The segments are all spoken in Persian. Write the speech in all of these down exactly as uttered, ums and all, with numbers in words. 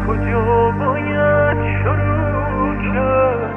کجا باید شروع کرد؟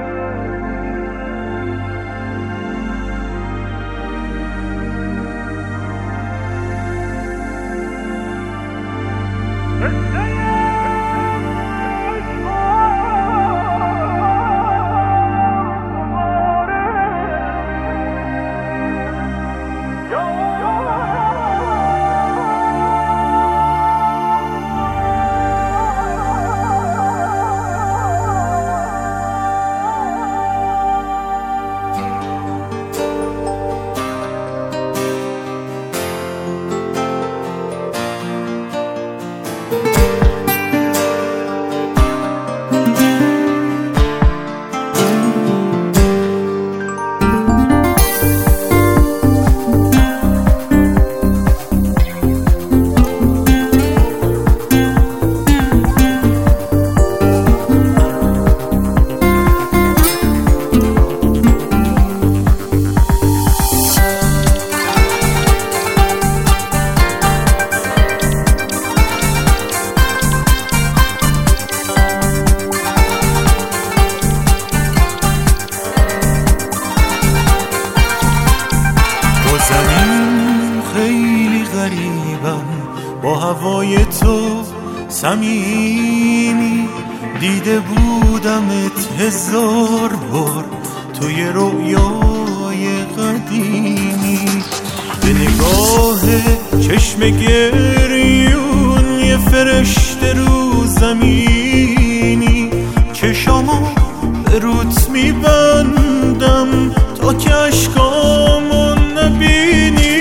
خیلی غریبم با هوای تو صمیمی، دیده بودمت هزار بار توی رویای قدیمی. به نگاه چشم گریون یه فرشته رو زمینی، چشامو به روت میبندم تا که اشکامو نبینی.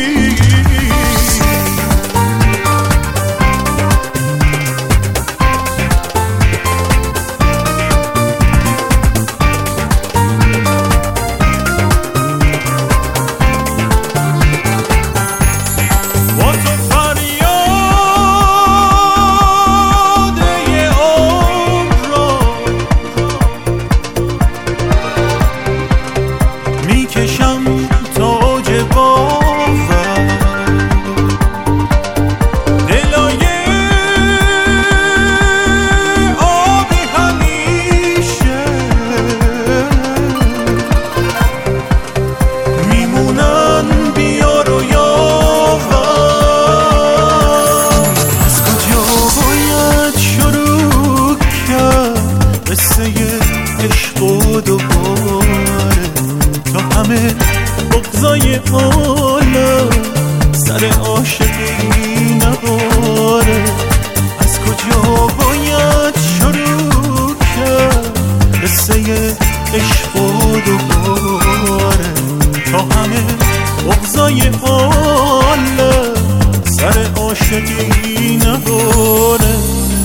عشق و دوباره تا همه بغضای عالم سر عاشقی نباره. از کجا باید شروع کرد قصه عشق و دوباره تا همه بغضای عالم سر عاشقی نباره.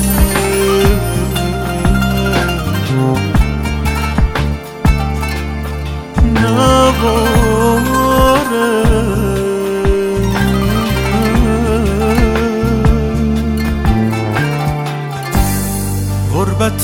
غربت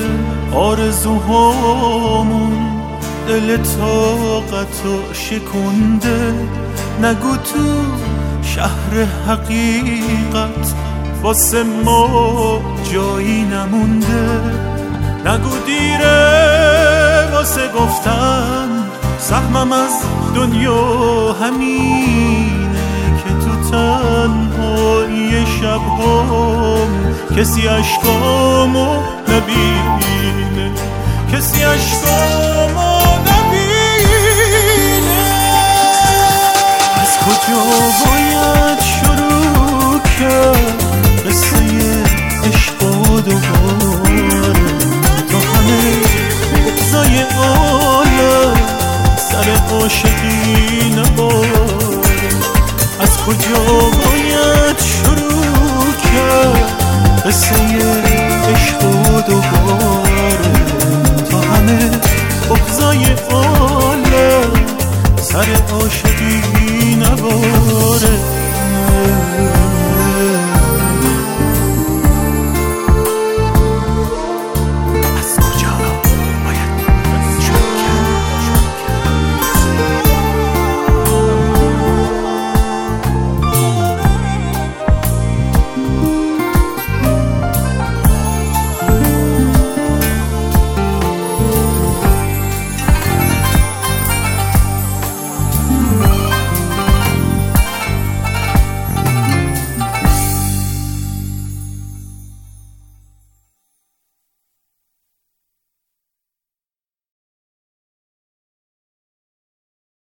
آرزوهامون دل طاقتو شکونده، نگو تو شهر حقیقت واسه ما جایی نمونده. نگو دیره واسه گفتن سهمم از دنیا همینه که تو تنهایی شبهام کسی اشکامو نبینه، کسی اشکامو نبینه. از کجا باید شروع کرد قصه عشق و دوباره تا همه بغضای عالم سر عاشقی نباره. از کجا باید شروع کرد قصه